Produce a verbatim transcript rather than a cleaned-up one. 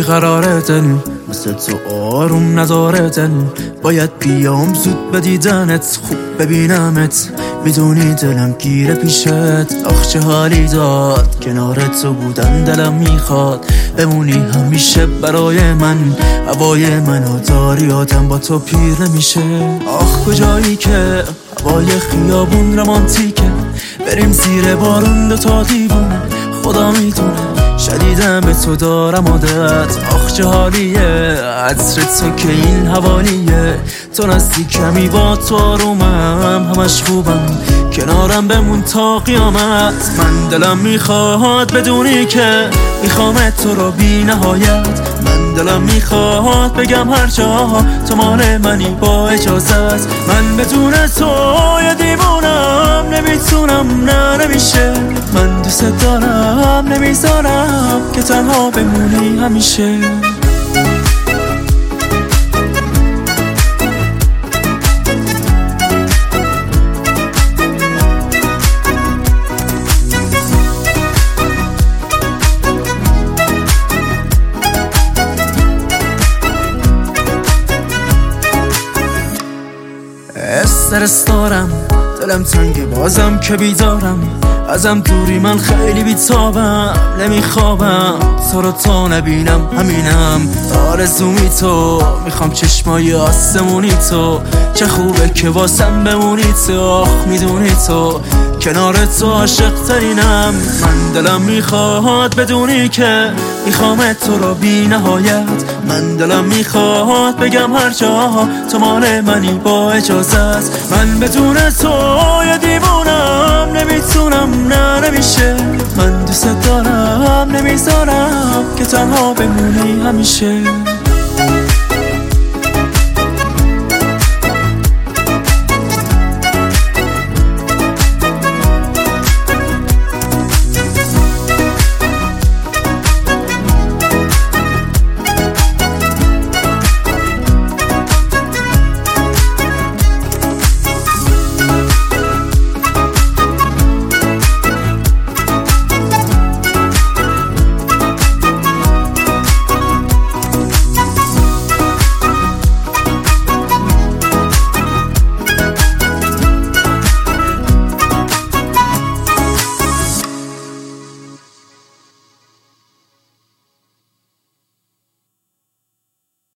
بیقرار دل، مثل تو آروم نداره دل. باید بیام زود به دیدنت، خوب ببینمت، میدونی دلم گیره پیشت. آخ چه حالی داد کنار تو بودن، دلم میخواد بمونی همیشه برای من. هوای منو داری آدم با تو پیر نمیشه. آخ کجایی که هوای خیابون رمانتیکه، بریم زیر بارون دو تا دیوونه، خدا میدونه شدیدم به تو دارم عادت. آخ چه حالیه عطر تو که این حوالیه، تو نزدیکمی با تو آرومم، همش خوبم کنارم بمون تا قیامت. من دلم میخواد بدونی که میخوامت تو رو بی نهایت. من دلم میخواد بگم هر جا تو مال منی با اجازت. من بدون تو یه دیوونم، نمیتونم نه نمیشه. من دوست دارم نمیذارم که تنها بمونی همیشه. استرس دارم، دلم تنگه بازم که بیدارم، ازم دوری من خیلی بیتابم، نمیخوابم تو رو تا نبینم. همینم آرزومی تو، میخوام چشمای آسمونی تو، چه خوبه که واسم بمونی تو. آخ میدونی تو کنار تو عاشق ترینم. من دلم میخواد بدونی که میخوامت تو رو بی نهایت. من دلم میخواد بگم هر جا تو مال منی با اجازت. من بدون تو یه دیوونم، نمیتونم نه نمیشه. من دوست دارم نمیذارم که تنها بمونی همیشه.